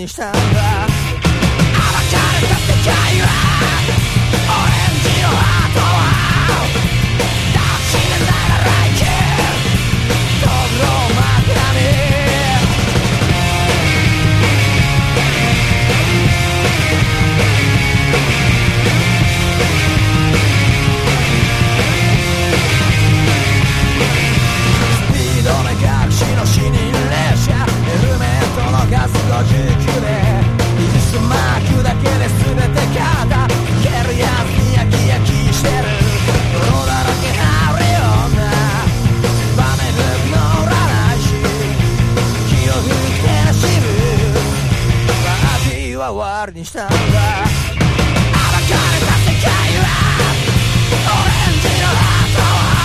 にしたんだ。暴かれた世界はオレンジのハートは抱きしめたら来季とぐろを枕に死人列車ヘルメットのガス59でイギスマークだけで全て肩蹴るやつに焼き焼きしてる泥だらけあるような場面で乗らないし気を振って走るパーティーは終わりにしたんだ。